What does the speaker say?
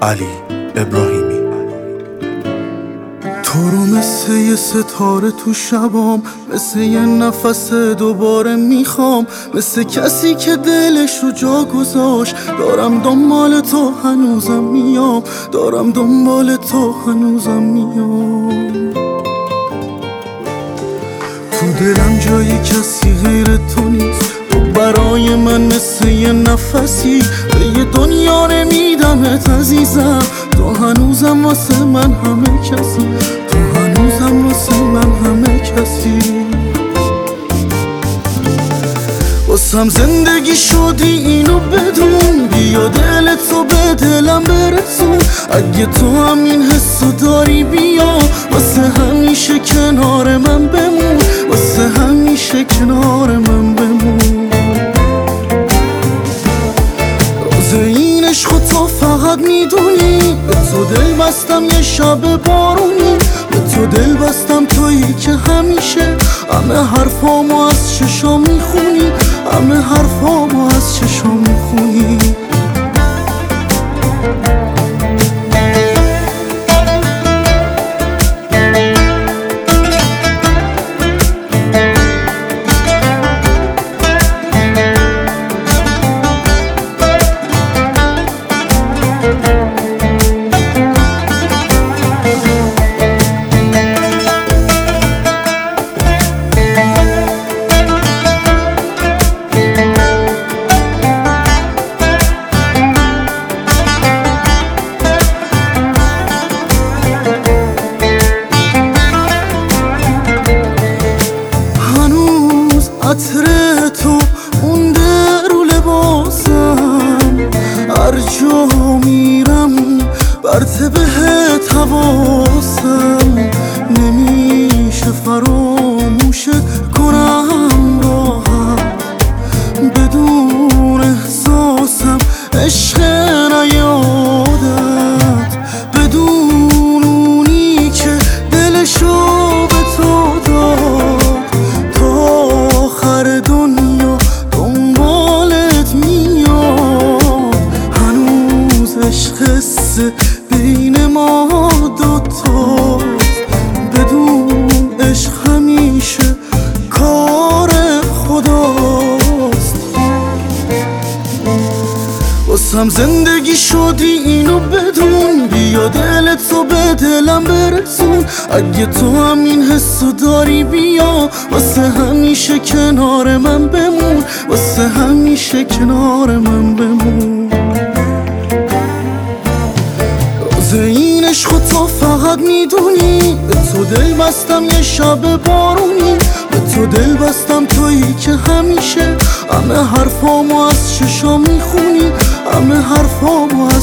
علی ابراهیمی. تو رو مثل یه ستاره تو شبام، مثل یه نفس دوباره میخوام، مثل کسی که دلش رو جا گذاشت. دارم دنبال تو هنوزم میام، دارم دنبال تو هنوزم میام. تو دلم جای کسی غیر تو نیست، تو برای من مثل یه نفسی. به یه دنیا نمیدمت عزیزم، تو هنوزم واسه من همه کسی، تو هنوزم واسه من همه کسی. واسم زندگی شدی اینو بدون، بیا دلتو به دلم برسون. اگه تو همین حسو داری بیا، واسه همیشه کنار من بمون، واسه همیشه کنار من بمون. راز این عشق تو فقط میدونی، به تو دل بستم یه شب بارونی. به تو دل بستم تویی که همیشه همه حرفامو از چشام میخونی، همه حرفامو از چشام میخونی. عطر تو مونده رو لباسم، هر جا میرم برته بهت حواسم. نمیشه فراموشت کنم راحت، بدون احساسم عشق نیادت، بدون اونی که دلشو به تو داد. دنیا دنبالت میاد، هنوز عشق بین ما دوتاست. بدون عشق همیشه کار خداست. واسم زندگی شدی اینو بدون، بیا دلتو به دلم برسون. اگه تو همین حسو داری بیا، واسه همیشه کنار من بمون، واسه همیشه کنار من بمون. راز این عشق تو فقط میدونی، به تو دل بستم یه شب بارونی. به تو دل بستم تویی که همیشه همه حرفامو از چشام میخونی، همه حرفامو از